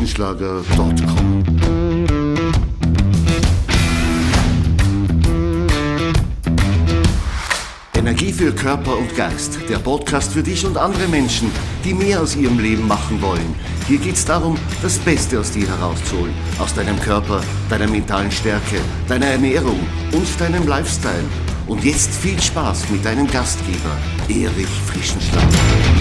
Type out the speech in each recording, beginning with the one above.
www.frischenschlager.com. Energie für Körper und Geist, der Podcast für dich und andere Menschen, die mehr aus ihrem Leben machen wollen. Hier geht's darum, das Beste aus dir herauszuholen, aus deinem Körper, deiner mentalen Stärke, deiner Ernährung und deinem Lifestyle. Und jetzt viel Spaß mit deinem Gastgeber, Erich Frischenschlager.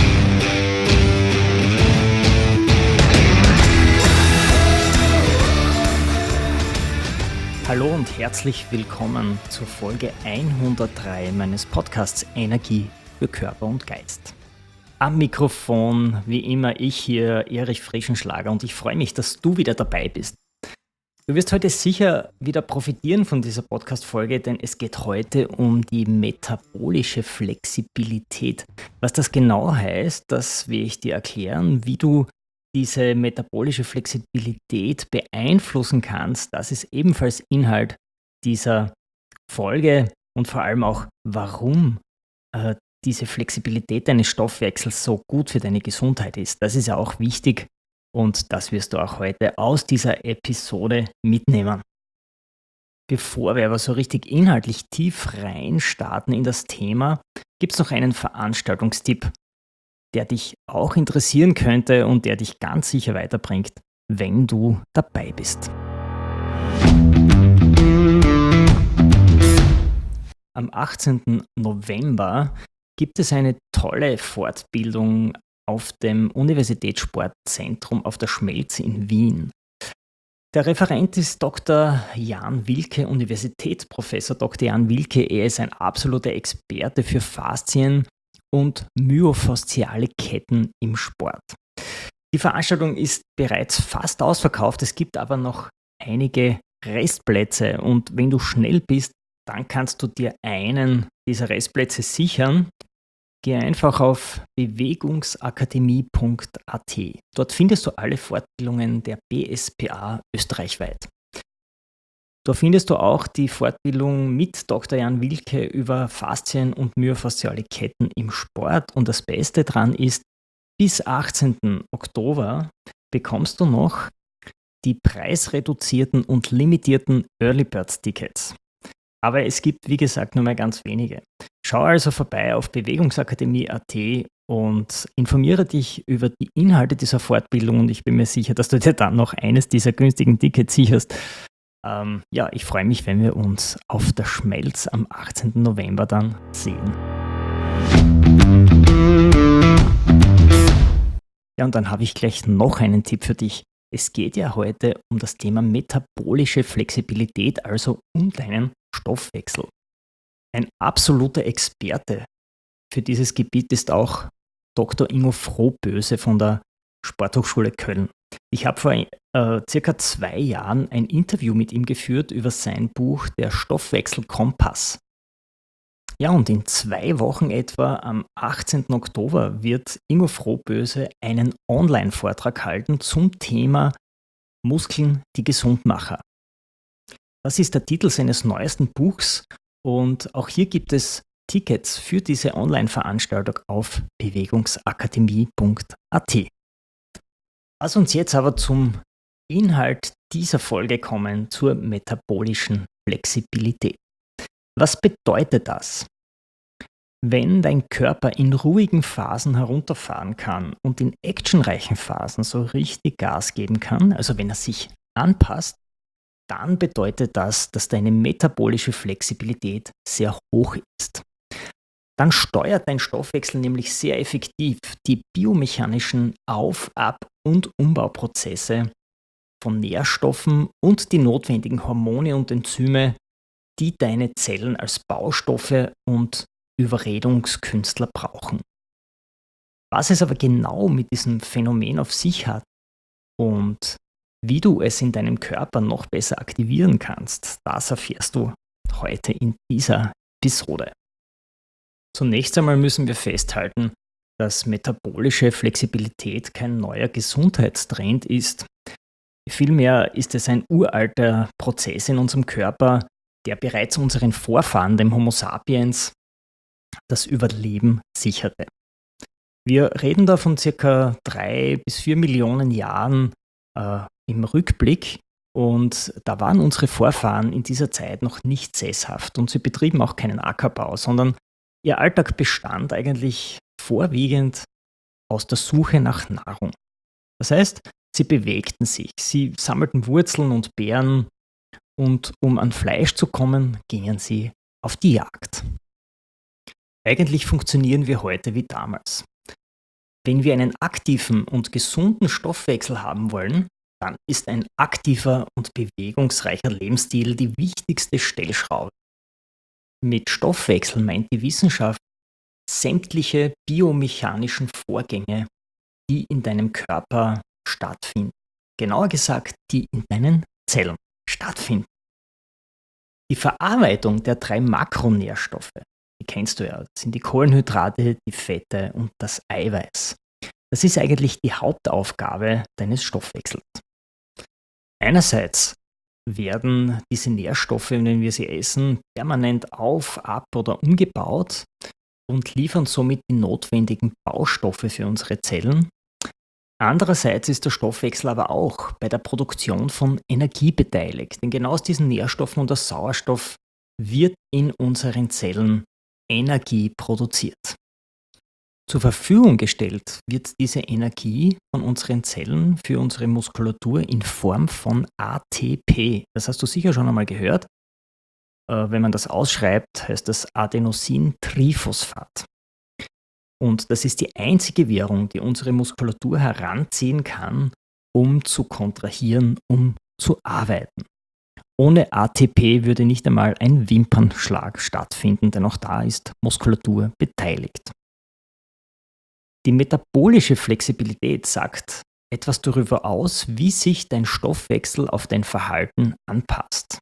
Hallo und herzlich willkommen zur Folge 103 meines Podcasts Energie für Körper und Geist. Am Mikrofon, wie immer, ich hier, Erich Frischenschlager, und ich freue mich, dass du wieder dabei bist. Du wirst heute sicher wieder profitieren von dieser Podcast-Folge, denn es geht heute um die metabolische Flexibilität. Was das genau heißt, das will ich dir erklären, wie du diese metabolische Flexibilität beeinflussen kannst. Das ist ebenfalls Inhalt dieser Folge und vor allem auch, warum diese Flexibilität deines Stoffwechsels so gut für deine Gesundheit ist. Das ist ja auch wichtig und das wirst du auch heute aus dieser Episode mitnehmen. Bevor wir aber so richtig inhaltlich tief reinstarten in das Thema, gibt es noch einen Veranstaltungstipp, der dich auch interessieren könnte und der dich ganz sicher weiterbringt, wenn du dabei bist. Am 18. November gibt es eine tolle Fortbildung auf dem Universitätssportzentrum auf der Schmelz in Wien. Der Referent ist Dr. Jan Wilke, Universitätsprofessor Dr. Jan Wilke. Er ist ein absoluter Experte für Faszien und myofasziale Ketten im Sport. Die Veranstaltung ist bereits fast ausverkauft, es gibt aber noch einige Restplätze und wenn du schnell bist, dann kannst du dir einen dieser Restplätze sichern. Geh einfach auf bewegungsakademie.at. Dort findest du alle Fortbildungen der BSPA österreichweit. Da findest du auch die Fortbildung mit Dr. Jan Wilke über Faszien und myofasziale Ketten im Sport. Und das Beste daran ist, bis 18. Oktober bekommst du noch die preisreduzierten und limitierten Early Bird Tickets. Aber es gibt, wie gesagt, nur mehr ganz wenige. Schau also vorbei auf bewegungsakademie.at und informiere dich über die Inhalte dieser Fortbildung und ich bin mir sicher, dass du dir dann noch eines dieser günstigen Tickets sicherst. Ich freue mich, wenn wir uns auf der Schmelz am 18. November dann sehen. Ja, und dann habe ich gleich noch einen Tipp für dich. Es geht ja heute um das Thema metabolische Flexibilität, also um deinen Stoffwechsel. Ein absoluter Experte für dieses Gebiet ist auch Dr. Ingo Frohböse von der Sporthochschule Köln. Ich habe vor circa 2 Jahren ein Interview mit ihm geführt über sein Buch Der Stoffwechselkompass. Ja, und in 2 Wochen etwa, am 18. Oktober, wird Ingo Frohböse einen Online-Vortrag halten zum Thema Muskeln, die Gesundmacher. Das ist der Titel seines neuesten Buchs und auch hier gibt es Tickets für diese Online-Veranstaltung auf bewegungsakademie.at. Lass uns jetzt aber zum Inhalt dieser Folge kommen, zur metabolischen Flexibilität. Was bedeutet das? Wenn dein Körper in ruhigen Phasen herunterfahren kann und in actionreichen Phasen so richtig Gas geben kann, also wenn er sich anpasst, dann bedeutet das, dass deine metabolische Flexibilität sehr hoch ist. Dann steuert dein Stoffwechsel nämlich sehr effektiv die biomechanischen Auf-, Ab- und Umbauprozesse von Nährstoffen und die notwendigen Hormone und Enzyme, die deine Zellen als Baustoffe und Überredungskünstler brauchen. Was es aber genau mit diesem Phänomen auf sich hat und wie du es in deinem Körper noch besser aktivieren kannst, das erfährst du heute in dieser Episode. Zunächst einmal müssen wir festhalten, dass metabolische Flexibilität kein neuer Gesundheitstrend ist. Vielmehr ist es ein uralter Prozess in unserem Körper, der bereits unseren Vorfahren, dem Homo sapiens, das Überleben sicherte. Wir reden da von circa 3 bis 4 Millionen Jahren im Rückblick und da waren unsere Vorfahren in dieser Zeit noch nicht sesshaft und sie betrieben auch keinen Ackerbau, sondern ihr Alltag bestand eigentlich vorwiegend aus der Suche nach Nahrung. Das heißt, sie bewegten sich, sie sammelten Wurzeln und Beeren und um an Fleisch zu kommen, gingen sie auf die Jagd. Eigentlich funktionieren wir heute wie damals. Wenn wir einen aktiven und gesunden Stoffwechsel haben wollen, dann ist ein aktiver und bewegungsreicher Lebensstil die wichtigste Stellschraube. Mit Stoffwechsel meint die Wissenschaft sämtliche biomechanischen Vorgänge, die in deinem Körper stattfinden. Genauer gesagt, die in deinen Zellen stattfinden. Die Verarbeitung der 3 Makronährstoffe, die kennst du ja, das sind die Kohlenhydrate, die Fette und das Eiweiß. Das ist eigentlich die Hauptaufgabe deines Stoffwechsels. Einerseits werden diese Nährstoffe, wenn wir sie essen, permanent auf, ab oder umgebaut und liefern somit die notwendigen Baustoffe für unsere Zellen. Andererseits ist der Stoffwechsel aber auch bei der Produktion von Energie beteiligt, denn genau aus diesen Nährstoffen und aus Sauerstoff wird in unseren Zellen Energie produziert. Zur Verfügung gestellt wird diese Energie von unseren Zellen für unsere Muskulatur in Form von ATP. Das hast du sicher schon einmal gehört. Wenn man das ausschreibt, heißt das Adenosintriphosphat. Und das ist die einzige Währung, die unsere Muskulatur heranziehen kann, um zu kontrahieren, um zu arbeiten. Ohne ATP würde nicht einmal ein Wimpernschlag stattfinden, denn auch da ist Muskulatur beteiligt. Die metabolische Flexibilität sagt etwas darüber aus, wie sich dein Stoffwechsel auf dein Verhalten anpasst.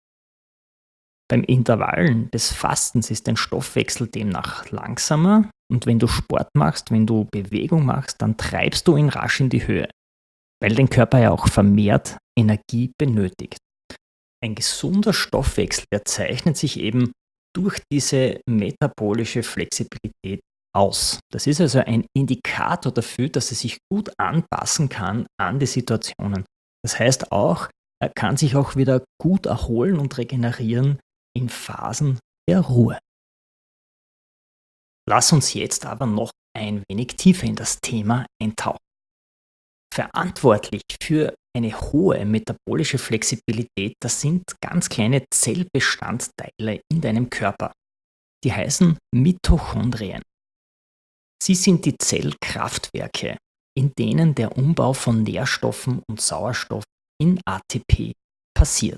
Beim Intervallen des Fastens ist dein Stoffwechsel demnach langsamer und wenn du Sport machst, wenn du Bewegung machst, dann treibst du ihn rasch in die Höhe, weil dein Körper ja auch vermehrt Energie benötigt. Ein gesunder Stoffwechsel, der zeichnet sich eben durch diese metabolische Flexibilität aus. Das ist also ein Indikator dafür, dass er sich gut anpassen kann an die Situationen. Das heißt auch, er kann sich auch wieder gut erholen und regenerieren in Phasen der Ruhe. Lass uns jetzt aber noch ein wenig tiefer in das Thema eintauchen. Verantwortlich für eine hohe metabolische Flexibilität, das sind ganz kleine Zellbestandteile in deinem Körper. Die heißen Mitochondrien. Sie sind die Zellkraftwerke, in denen der Umbau von Nährstoffen und Sauerstoff in ATP passiert.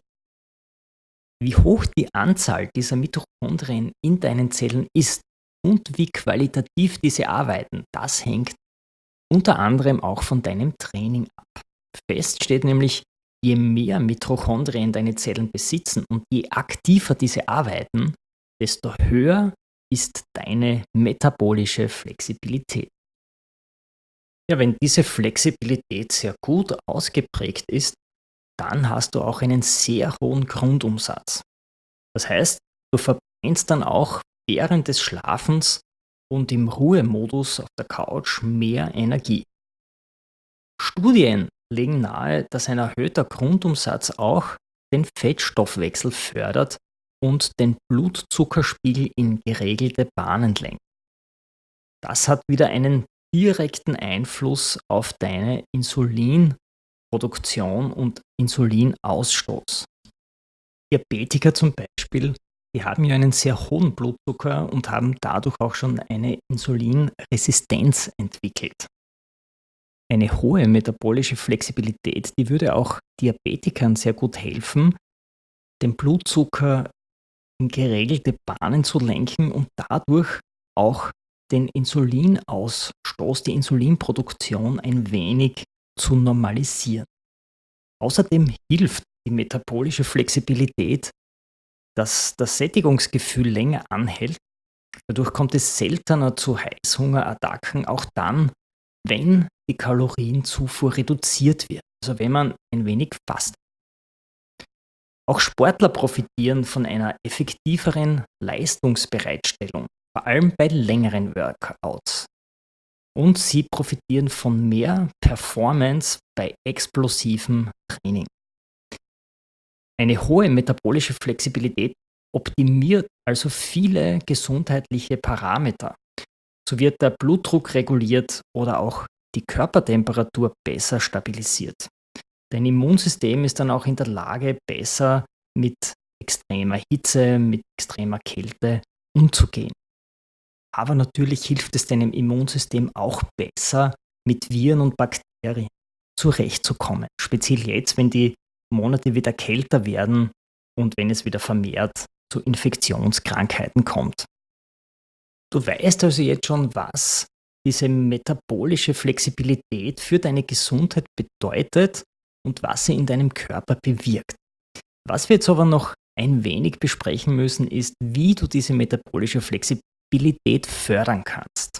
Wie hoch die Anzahl dieser Mitochondrien in deinen Zellen ist und wie qualitativ diese arbeiten, das hängt unter anderem auch von deinem Training ab. Fest steht nämlich, je mehr Mitochondrien deine Zellen besitzen und je aktiver diese arbeiten, desto höher ist deine metabolische Flexibilität. Ja, wenn diese Flexibilität sehr gut ausgeprägt ist, dann hast du auch einen sehr hohen Grundumsatz. Das heißt, du verbrennst dann auch während des Schlafens und im Ruhemodus auf der Couch mehr Energie. Studien legen nahe, dass ein erhöhter Grundumsatz auch den Fettstoffwechsel fördert und den Blutzuckerspiegel in geregelte Bahnen lenkt. Das hat wieder einen direkten Einfluss auf deine Insulinproduktion und Insulinausstoß. Diabetiker zum Beispiel, die haben ja einen sehr hohen Blutzucker und haben dadurch auch schon eine Insulinresistenz entwickelt. Eine hohe metabolische Flexibilität, die würde auch Diabetikern sehr gut helfen, den Blutzucker in geregelte Bahnen zu lenken und dadurch auch den Insulinausstoß, die Insulinproduktion ein wenig zu normalisieren. Außerdem hilft die metabolische Flexibilität, dass das Sättigungsgefühl länger anhält. Dadurch kommt es seltener zu Heißhungerattacken, auch dann, wenn die Kalorienzufuhr reduziert wird, also wenn man ein wenig fastet. Auch Sportler profitieren von einer effektiveren Leistungsbereitstellung, vor allem bei längeren Workouts. und sie profitieren von mehr Performance bei explosivem Training. Eine hohe metabolische Flexibilität optimiert also viele gesundheitliche Parameter. So wird der Blutdruck reguliert oder auch die Körpertemperatur besser stabilisiert. Dein Immunsystem ist dann auch in der Lage, besser mit extremer Hitze, mit extremer Kälte umzugehen. Aber natürlich hilft es deinem Immunsystem auch besser, mit Viren und Bakterien zurechtzukommen. Speziell jetzt, wenn die Monate wieder kälter werden und wenn es wieder vermehrt zu Infektionskrankheiten kommt. Du weißt also jetzt schon, was diese metabolische Flexibilität für deine Gesundheit bedeutet und was sie in deinem Körper bewirkt. Was wir jetzt aber noch ein wenig besprechen müssen, ist, wie du diese metabolische Flexibilität fördern kannst.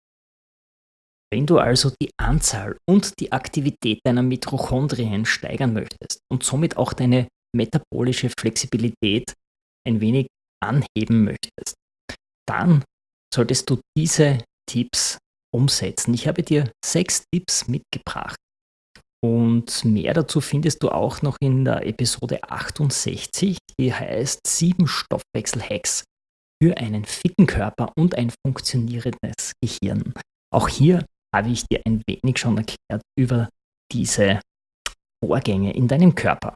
Wenn du also die Anzahl und die Aktivität deiner Mitochondrien steigern möchtest und somit auch deine metabolische Flexibilität ein wenig anheben möchtest, dann solltest du diese Tipps umsetzen. Ich habe dir 6 Tipps mitgebracht und mehr dazu findest du auch noch in der Episode 68, die heißt 7 Stoffwechsel-Hacks für einen fitten Körper und ein funktionierendes Gehirn. Auch hier habe ich dir ein wenig schon erklärt über diese Vorgänge in deinem Körper.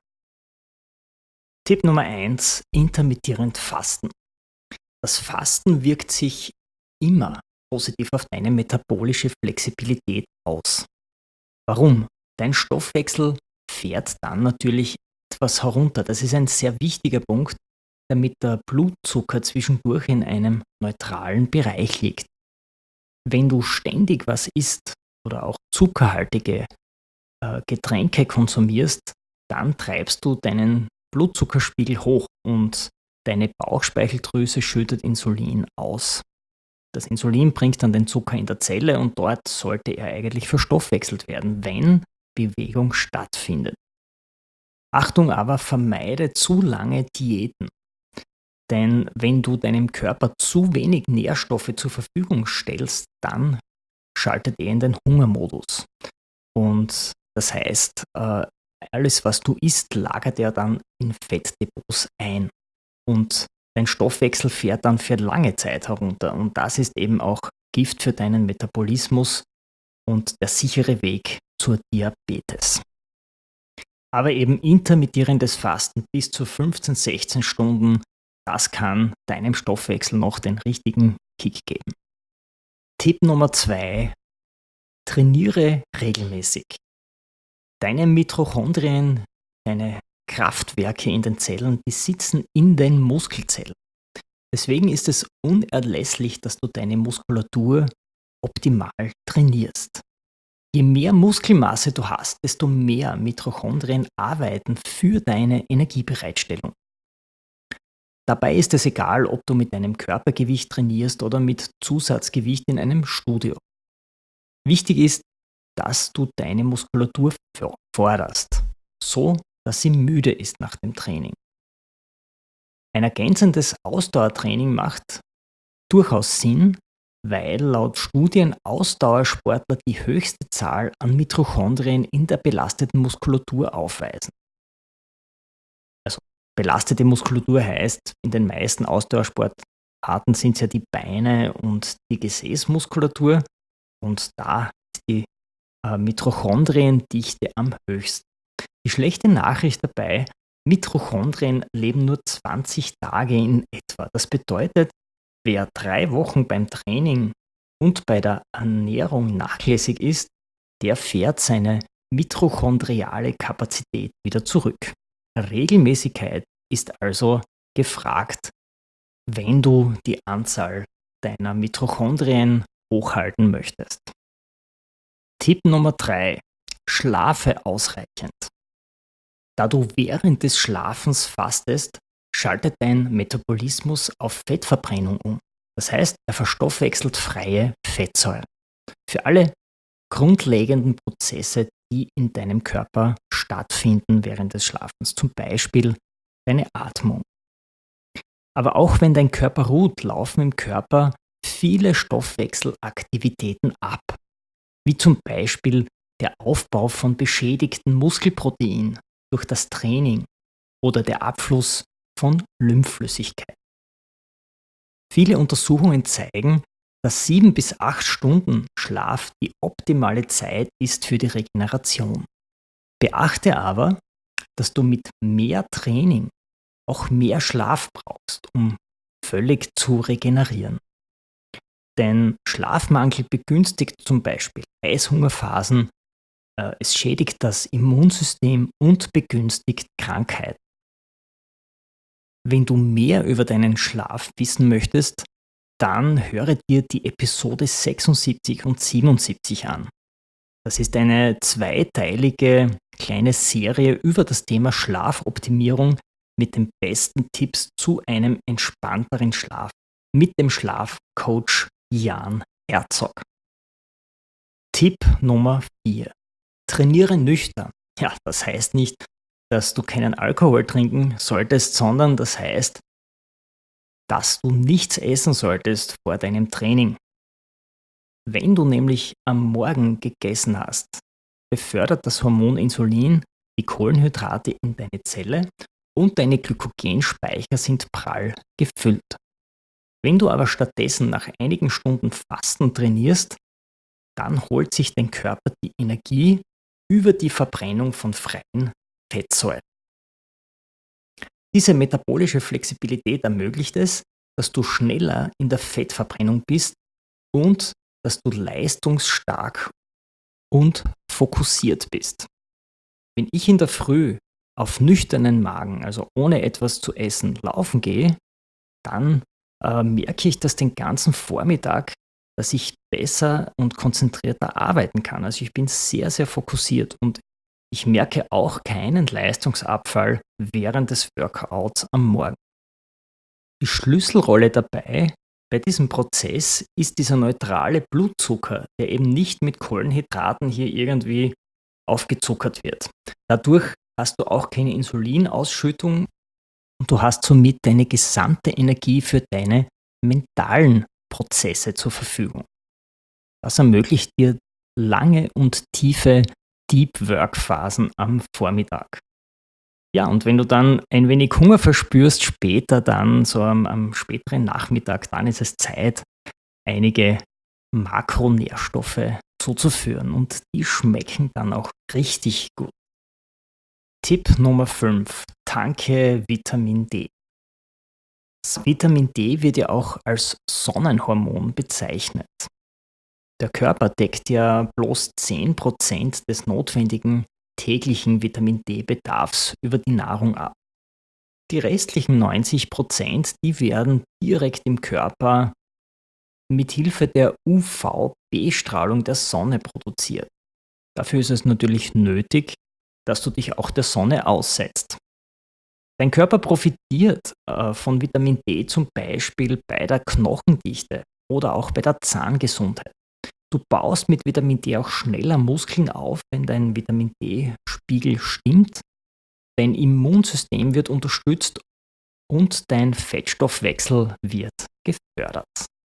Tipp Nummer 1, intermittierend Fasten. Das Fasten wirkt sich immer positiv auf deine metabolische Flexibilität aus. Warum? Dein Stoffwechsel fährt dann natürlich etwas herunter. Das ist ein sehr wichtiger Punkt, damit der Blutzucker zwischendurch in einem neutralen Bereich liegt. Wenn du ständig was isst oder auch zuckerhaltige Getränke konsumierst, dann treibst du deinen Blutzuckerspiegel hoch und deine Bauchspeicheldrüse schüttet Insulin aus. Das Insulin bringt dann den Zucker in der Zelle und dort sollte er eigentlich verstoffwechselt werden, wenn Bewegung stattfindet. Achtung aber, vermeide zu lange Diäten. Denn wenn du deinem Körper zu wenig Nährstoffe zur Verfügung stellst, dann schaltet er in den Hungermodus. Und das heißt, alles, was du isst, lagert er dann in Fettdepots ein. Und dein Stoffwechsel fährt dann für lange Zeit herunter. Und das ist eben auch Gift für deinen Metabolismus und der sichere Weg zur Diabetes. Aber eben intermittierendes Fasten bis zu 15, 16 Stunden, das kann deinem Stoffwechsel noch den richtigen Kick geben. Tipp Nummer 2, trainiere regelmäßig. Deine Mitochondrien, deine Kraftwerke in den Zellen, die sitzen in den Muskelzellen. Deswegen ist es unerlässlich, dass du deine Muskulatur optimal trainierst. Je mehr Muskelmasse du hast, desto mehr Mitochondrien arbeiten für deine Energiebereitstellung. Dabei ist es egal, ob du mit deinem Körpergewicht trainierst oder mit Zusatzgewicht in einem Studio. Wichtig ist, dass du deine Muskulatur forderst, so dass sie müde ist nach dem Training. Ein ergänzendes Ausdauertraining macht durchaus Sinn, weil laut Studien Ausdauersportler die höchste Zahl an Mitochondrien in der belasteten Muskulatur aufweisen. Also belastete Muskulatur heißt, in den meisten Ausdauersportarten sind es ja die Beine und die Gesäßmuskulatur und da ist die Mitochondriendichte am höchsten. Die schlechte Nachricht dabei, Mitochondrien leben nur 20 Tage in etwa. Das bedeutet, wer 3 Wochen beim Training und bei der Ernährung nachlässig ist, der fährt seine mitochondriale Kapazität wieder zurück. Regelmäßigkeit ist also gefragt, wenn du die Anzahl deiner Mitochondrien hochhalten möchtest. Tipp Nummer 3. Schlafe ausreichend. Da du während des Schlafens fastest, schaltet dein Metabolismus auf Fettverbrennung um. Das heißt, er verstoffwechselt freie Fettsäuren. Für alle grundlegenden Prozesse, die in deinem Körper stattfinden während des Schlafens, zum Beispiel deine Atmung. Aber auch wenn dein Körper ruht, laufen im Körper viele Stoffwechselaktivitäten ab. wie zum Beispiel der Aufbau von beschädigten Muskelprotein durch das Training oder der Abfluss von Lymphflüssigkeit. Viele Untersuchungen zeigen, dass 7 bis 8 Stunden Schlaf die optimale Zeit ist für die Regeneration. Beachte aber, dass du mit mehr Training auch mehr Schlaf brauchst, um völlig zu regenerieren. Denn Schlafmangel begünstigt zum Beispiel Heißhungerphasen, es schädigt das Immunsystem und begünstigt Krankheiten. Wenn du mehr über deinen Schlaf wissen möchtest, dann höre dir die Episode 76 und 77 an. Das ist eine zweiteilige kleine Serie über das Thema Schlafoptimierung mit den besten Tipps zu einem entspannteren Schlaf mit dem Schlafcoach Jan Herzog. Tipp Nummer 4. Trainiere nüchtern. Ja, das heißt nicht, dass du keinen Alkohol trinken solltest, sondern das heißt, dass du nichts essen solltest vor deinem Training. Wenn du nämlich am Morgen gegessen hast, befördert das Hormon Insulin die Kohlenhydrate in deine Zelle und deine Glykogenspeicher sind prall gefüllt. Wenn du aber stattdessen nach einigen Stunden Fasten trainierst, dann holt sich dein Körper die Energie über die Verbrennung von freien Fettsäuren. Diese metabolische Flexibilität ermöglicht es, dass du schneller in der Fettverbrennung bist und dass du leistungsstark und fokussiert bist. Wenn ich in der Früh auf nüchternen Magen, also ohne etwas zu essen, laufen gehe, dann merke ich das den ganzen Vormittag, dass ich besser und konzentrierter arbeiten kann. Also ich bin sehr, sehr fokussiert und ich merke auch keinen Leistungsabfall während des Workouts am Morgen. Die Schlüsselrolle dabei bei diesem Prozess ist dieser neutrale Blutzucker, der eben nicht mit Kohlenhydraten hier irgendwie aufgezuckert wird. Dadurch hast du auch keine Insulinausschüttung und du hast somit deine gesamte Energie für deine mentalen Prozesse zur Verfügung. Das ermöglicht dir lange und tiefe Deep Work Phasen am Vormittag. Ja, und wenn du dann ein wenig Hunger verspürst, später dann, so am späteren Nachmittag, dann ist es Zeit, einige Makronährstoffe zuzuführen und die schmecken dann auch richtig gut. Tipp Nummer 5. Tanke Vitamin D. Das Vitamin D wird ja auch als Sonnenhormon bezeichnet. Der Körper deckt ja bloß 10% des notwendigen täglichen Vitamin D-Bedarfs über die Nahrung ab. Die restlichen 90%, die werden direkt im Körper mit Hilfe der UVB-Strahlung der Sonne produziert. Dafür ist es natürlich nötig, dass du dich auch der Sonne aussetzt. Dein Körper profitiert von Vitamin D zum Beispiel bei der Knochendichte oder auch bei der Zahngesundheit. Du baust mit Vitamin D auch schneller Muskeln auf, wenn dein Vitamin D-Spiegel stimmt. Dein Immunsystem wird unterstützt und dein Fettstoffwechsel wird gefördert.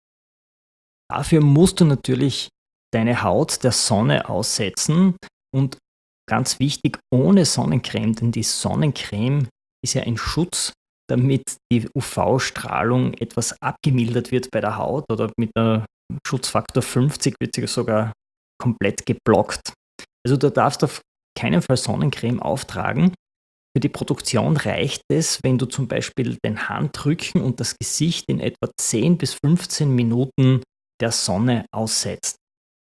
Dafür musst du natürlich deine Haut der Sonne aussetzen und ganz wichtig, ohne Sonnencreme, denn die Sonnencreme ist ja ein Schutz, damit die UV-Strahlung etwas abgemildert wird bei der Haut oder mit der Schutzfaktor 50 wird sie sogar komplett geblockt. Also du darfst auf keinen Fall Sonnencreme auftragen. Für die Produktion reicht es, wenn du zum Beispiel den Handrücken und das Gesicht in etwa 10 bis 15 Minuten der Sonne aussetzt.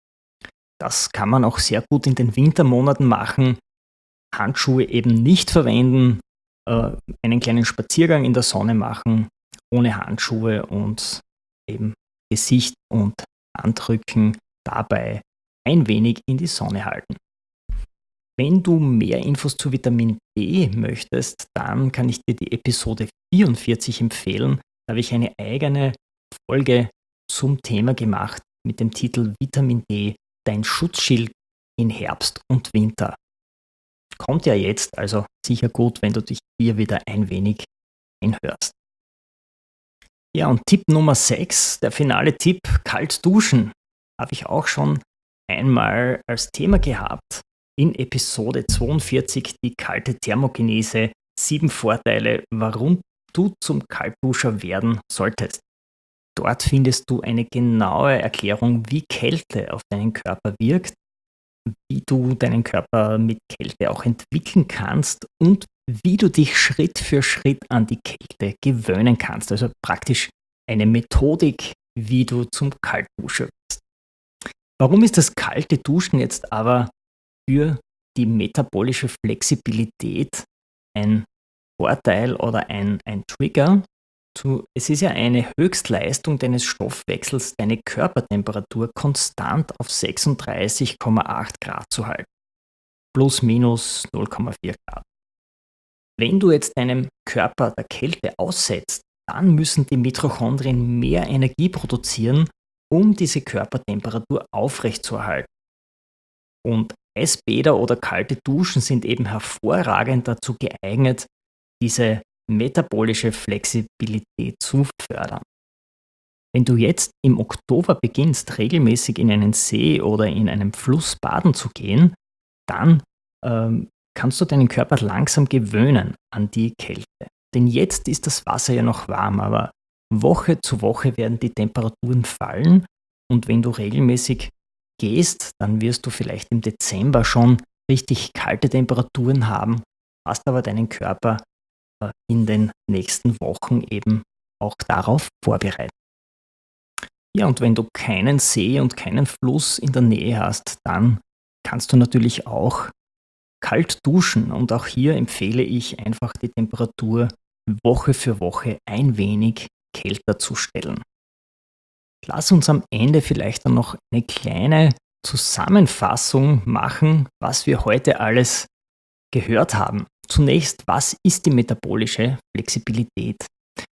Das kann man auch sehr gut in den Wintermonaten machen. Handschuhe eben nicht verwenden, einen kleinen Spaziergang in der Sonne machen, ohne Handschuhe und eben Gesicht und Handrücken dabei ein wenig in die Sonne halten. Wenn du mehr Infos zu Vitamin D möchtest, dann kann ich dir die Episode 44 empfehlen. Da habe ich eine eigene Folge zum Thema gemacht mit dem Titel Vitamin D, dein Schutzschild in Herbst und Winter. Kommt ja jetzt, also sicher gut, wenn du dich hier wieder ein wenig einhörst. Ja, und Tipp Nummer 6, der finale Tipp, kalt duschen. Habe ich auch schon einmal als Thema gehabt in Episode 42, die kalte Thermogenese, 7 Vorteile, warum du zum Kaltduscher werden solltest. Dort findest du eine genaue Erklärung, wie Kälte auf deinen Körper wirkt, wie du deinen Körper mit Kälte auch entwickeln kannst und wie du dich Schritt für Schritt an die Kälte gewöhnen kannst. Also praktisch eine Methodik, wie du zum Kaltduscher wirst. Warum ist das kalte Duschen jetzt aber für die metabolische Flexibilität ein Vorteil oder ein Trigger? Es ist ja eine Höchstleistung deines Stoffwechsels, deine Körpertemperatur konstant auf 36,8 Grad zu halten. Plus minus 0,4 Grad. Wenn du jetzt deinem Körper der Kälte aussetzt, dann müssen die Mitochondrien mehr Energie produzieren, um diese Körpertemperatur aufrechtzuerhalten. Und Eisbäder oder kalte Duschen sind eben hervorragend dazu geeignet, diese metabolische Flexibilität zu fördern. Wenn du jetzt im Oktober beginnst, regelmäßig in einen See oder in einem Fluss baden zu gehen, dann kannst du deinen Körper langsam gewöhnen an die Kälte. Denn jetzt ist das Wasser ja noch warm, aber Woche zu Woche werden die Temperaturen fallen und wenn du regelmäßig gehst, dann wirst du vielleicht im Dezember schon richtig kalte Temperaturen haben, hast aber deinen Körper in den nächsten Wochen eben auch darauf vorbereitet. Ja, und wenn du keinen See und keinen Fluss in der Nähe hast, dann kannst du natürlich auch kalt duschen und auch hier empfehle ich einfach die Temperatur Woche für Woche ein wenig kälter zu stellen. Lass uns am Ende vielleicht dann noch eine kleine Zusammenfassung machen, was wir heute alles gehört haben. Zunächst, was ist die metabolische Flexibilität?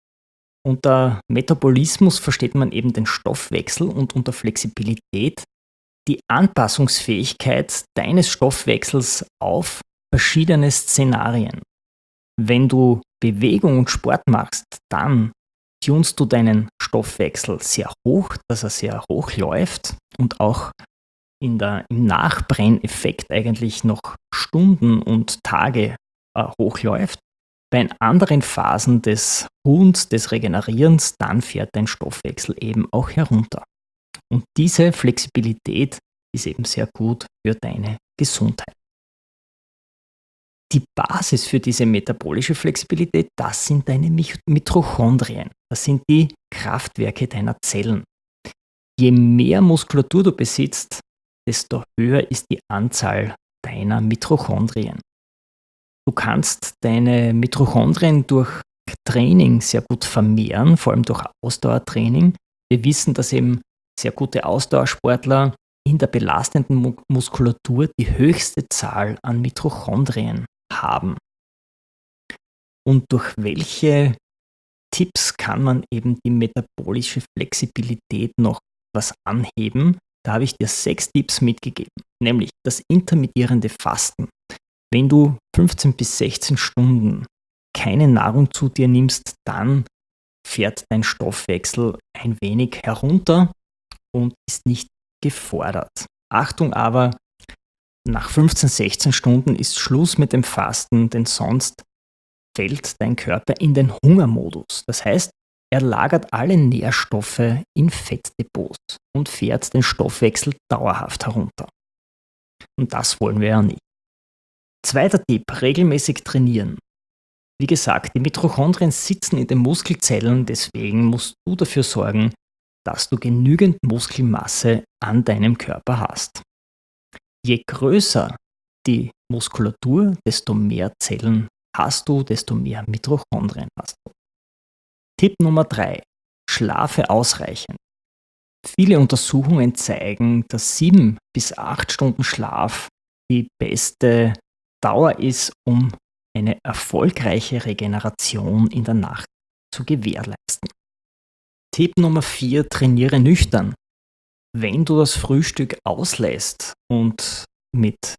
Unter Metabolismus versteht man eben den Stoffwechsel und unter Flexibilität die Anpassungsfähigkeit deines Stoffwechsels auf verschiedene Szenarien. Wenn du Bewegung und Sport machst, dann tunst du deinen Stoffwechsel sehr hoch, dass er sehr hoch läuft und auch im Nachbrenneffekt eigentlich noch Stunden und Tage hochläuft. Bei anderen Phasen des Ruhens, des Regenerierens, dann fährt dein Stoffwechsel eben auch herunter. Und diese Flexibilität ist eben sehr gut für deine Gesundheit. Die Basis für diese metabolische Flexibilität, das sind deine Mitochondrien. Das sind die Kraftwerke deiner Zellen. Je mehr Muskulatur du besitzt, desto höher ist die Anzahl deiner Mitochondrien. Du kannst deine Mitochondrien durch Training sehr gut vermehren, vor allem durch Ausdauertraining. Wir wissen, dass eben sehr gute Ausdauersportler in der belastenden Muskulatur die höchste Zahl an Mitochondrien haben. Und durch welche Tipps kann man eben die metabolische Flexibilität noch was anheben? Da habe ich dir 6 Tipps mitgegeben, nämlich das intermittierende Fasten. Wenn du 15 bis 16 Stunden keine Nahrung zu dir nimmst, dann fährt dein Stoffwechsel ein wenig herunter und ist nicht gefordert. Achtung aber, nach 15, 16 Stunden ist Schluss mit dem Fasten, denn sonst fällt dein Körper in den Hungermodus. Das heißt, er lagert alle Nährstoffe in Fettdepots und fährt den Stoffwechsel dauerhaft herunter. Und das wollen wir ja nicht. Zweiter Tipp, regelmäßig trainieren. Wie gesagt, die Mitochondrien sitzen in den Muskelzellen, deswegen musst du dafür sorgen, dass du genügend Muskelmasse an deinem Körper hast. Je größer die Muskulatur, desto mehr Zellen hast du, desto mehr Mitochondrien hast du. Tipp Nummer 3. Schlafe ausreichend. Viele Untersuchungen zeigen, dass 7 bis 8 Stunden Schlaf die beste Dauer ist, um eine erfolgreiche Regeneration in der Nacht zu gewährleisten. Tipp Nummer 4. Trainiere nüchtern. Wenn du das Frühstück auslässt und mit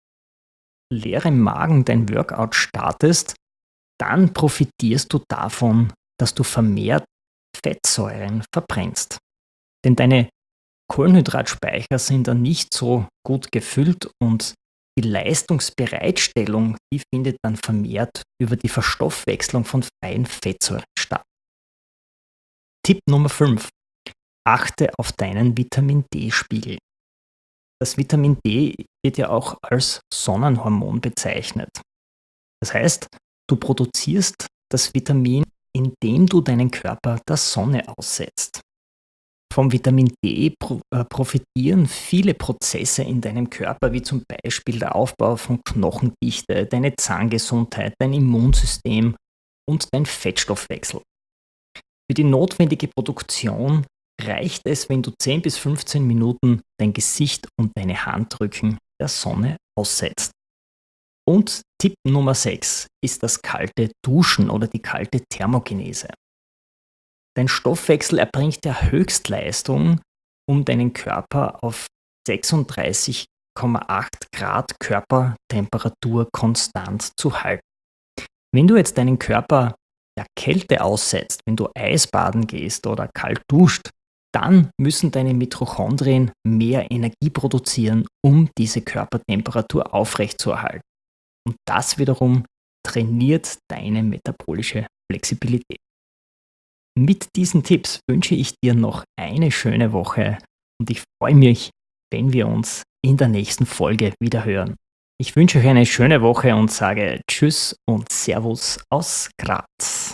leerem Magen dein Workout startest, dann profitierst du davon, dass du vermehrt Fettsäuren verbrennst. Denn deine Kohlenhydratspeicher sind dann nicht so gut gefüllt und die Leistungsbereitstellung, die findet dann vermehrt über die Verstoffwechslung von freien Fettsäuren statt. Tipp Nummer 5. Achte auf deinen Vitamin-D-Spiegel. Das Vitamin D wird ja auch als Sonnenhormon bezeichnet. Das heißt, du produzierst das Vitamin, indem du deinen Körper der Sonne aussetzt. Vom Vitamin D profitieren viele Prozesse in deinem Körper, wie zum Beispiel der Aufbau von Knochendichte, deine Zahngesundheit, dein Immunsystem und dein Fettstoffwechsel. Für die notwendige Produktion reicht es, wenn du 10 bis 15 Minuten dein Gesicht und deine Handrücken der Sonne aussetzt. Und Tipp Nummer 6 ist das kalte Duschen oder die kalte Thermogenese. Dein Stoffwechsel erbringt ja Höchstleistung, um deinen Körper auf 36,8 Grad Körpertemperatur konstant zu halten. Wenn du jetzt deinen Körper der Kälte aussetzt, wenn du Eisbaden gehst oder kalt duscht, dann müssen deine Mitochondrien mehr Energie produzieren, um diese Körpertemperatur aufrechtzuerhalten. Und das wiederum trainiert deine metabolische Flexibilität. Mit diesen Tipps wünsche ich dir noch eine schöne Woche und ich freue mich, wenn wir uns in der nächsten Folge wieder hören. Ich wünsche euch eine schöne Woche und sage Tschüss und Servus aus Graz.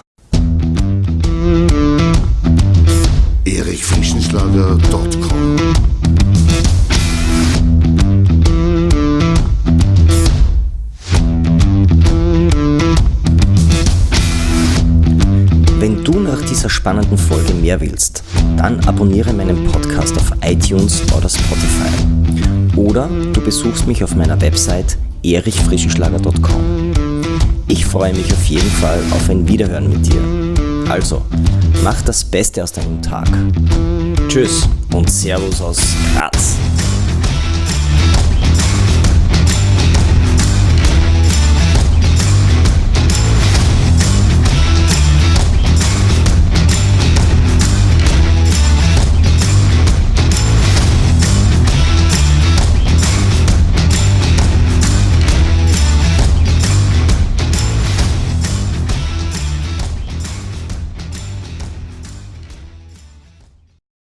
erichfrischenschlager.com Wenn du nach dieser spannenden Folge mehr willst, dann abonniere meinen Podcast auf iTunes oder Spotify. Oder du besuchst mich auf meiner Website erichfrischenschlager.com. Ich freue mich auf jeden Fall auf ein Wiederhören mit dir. Also, mach das Beste aus deinem Tag. Tschüss und Servus aus Graz.